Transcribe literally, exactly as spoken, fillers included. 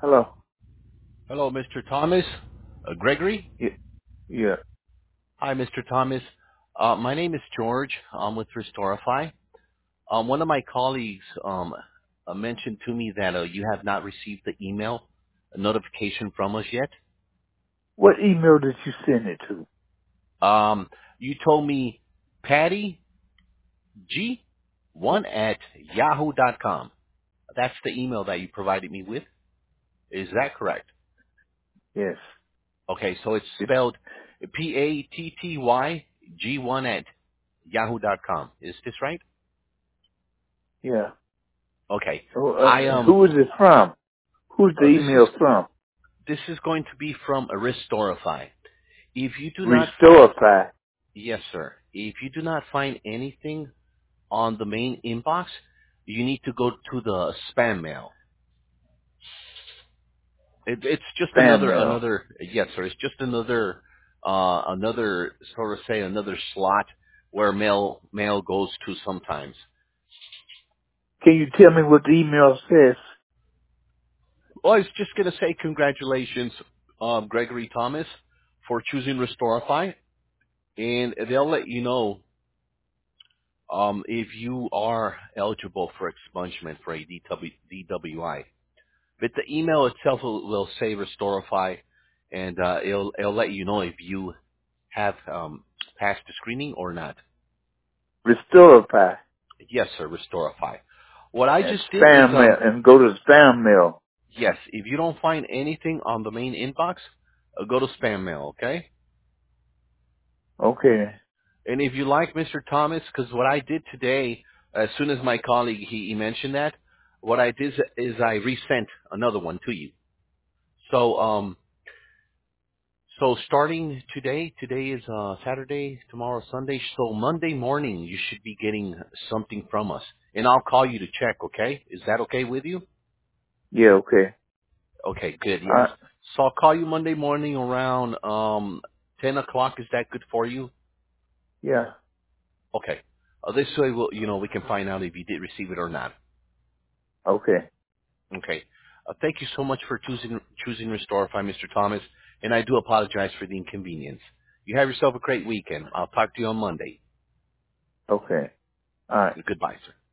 Hello. Hello, Mister Thomas. Uh, Gregory? Yeah. Yeah. Hi, Mister Thomas. Uh, my name is George. I'm with Restorify. Um, one of my colleagues um, uh, mentioned to me that uh, you have not received the email a notification from us yet. What email did you send it to? Um, you told me Patty G one at yahoo dot com. That's the email that you provided me with. Is that correct? Yes. Okay, so it's It, spelled P A T T Y G one at yahoo dot com. Is this right? yeah. Okay. Oh, I uh, um who is it from? Who's the uh, this is email from? this is going to be from Restorify. If you do not find Restorify. yes, sir. If you do not find anything on the main inbox, you need to go to the spam mail. It, it's just Spam another mail. another yes, sir. It's just another uh another sort of say another slot where mail mail goes to sometimes. Can you tell me what the email says? Well, I was just gonna say congratulations, um, Gregory Thomas, for choosing Restorify, and they'll let you know um, if you are eligible for expungement for a D W, D W I. But the email itself will, will say Restorify, and uh, it'll, it'll let you know if you have um, passed the screening or not. Restorify. Yes, sir, Restorify. What I And just did is, spam mail. um, And go to spam mail. yes, if you don't find anything on the main inbox, uh, go to spam mail, okay? Okay. And if you like, Mister Thomas, because what I did today, as soon as my colleague he, he mentioned that, what I did is, is I resent another one to you. So, um, so starting today, today is uh, Saturday, tomorrow Sunday. So Monday morning, you should be getting something from us, and I'll call you to check. Okay, is that okay with you? Yeah, okay. Okay, good. Yes. Uh, So I'll call you Monday morning around um, ten o'clock. Is that good for you? yeah. Okay. Uh, this way, we'll, you know, we can find out if you did receive it or not. Okay. Okay. Uh, thank you so much for choosing choosing Restorify, Mister Thomas, and I do apologize for the inconvenience. You have yourself a great weekend. I'll talk to you on Monday. Okay. All right. Goodbye, sir.